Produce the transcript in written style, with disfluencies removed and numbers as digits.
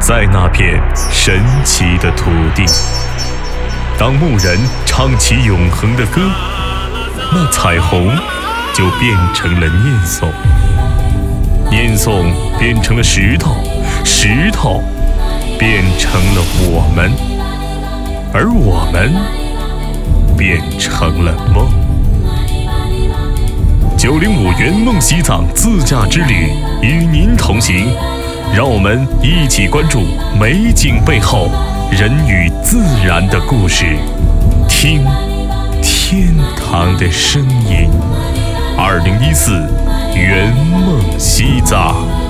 在那片神奇的土地。当牧人唱起永恒的歌，那彩虹就变成了念诵，念诵变成了石头，石头变成了我们，而我们变成了梦。905圆梦西藏自驾之旅与您同行，让我们一起关注美景背后人与自然的故事，听天堂的声音。2014圆梦西藏。